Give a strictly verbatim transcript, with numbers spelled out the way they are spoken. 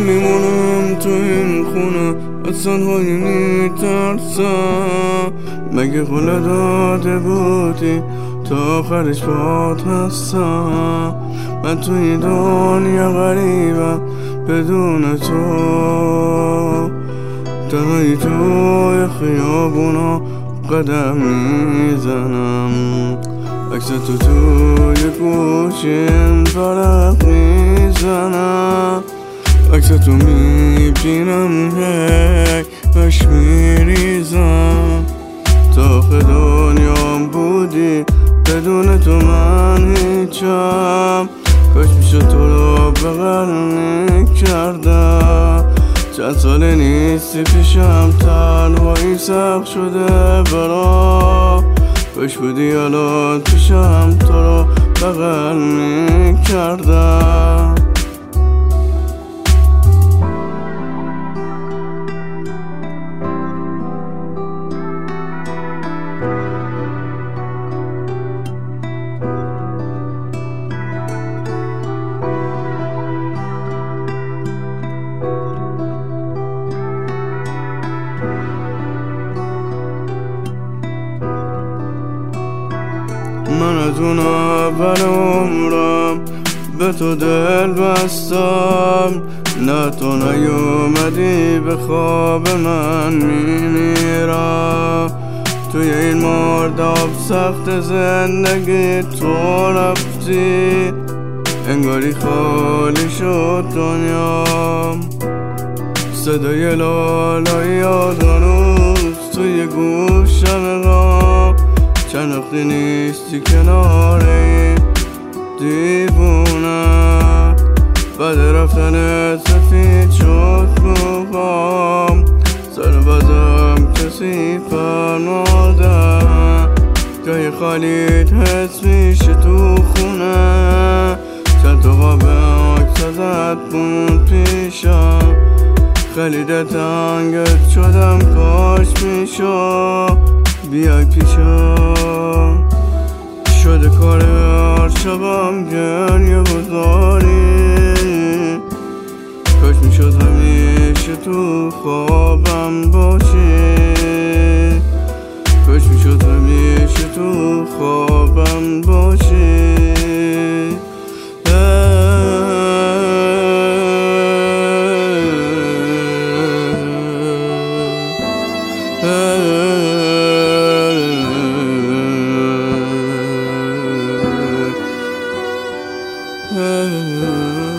میمونم تو این خونه از تنهایی میترسم. مگه قول داده بودی تا آخرش باد هستم؟ من تو این دنیا غریبم بدون تو، تنهایی توی خیابونا قدم میزنم. عکس تو توی گوشیم برق میزنم، عکس تو میبینم هی هش میریزم. تا آخه دنیام بودی بدون تو من هیچم، کاش میشد تو رو بغل میکردم. چند ساله نیستی پیشم، تنهایی سخت شده برام. کاش بودی الان پیشم، تو رو بغل میکردم. من از اون اول عمرم به تو دل بستم، نه تو نیومدی به خواب من میمیرم. توی این مرداب سخت زندگی تو رفتی، انگاری خالی شد دنیام. صدای لالای یاد هنوز توی گوشم غم، چند وقتی نیستی کنار این دیوونه. بعد رفتن سفید شد موهام، سر بزم کسی فرمادم. جای خالیت حس میشه تو خونه، چند تا قاب عکس ازت بود پیشم. خیلی دلتنگت شدم، کاش میشد بیای پیشم. شده کار هر شبم گریه بزاری، کاش میشد همیشه تو خوابم باشی. کاش میشد همیشه تو خوابم باشی. Uh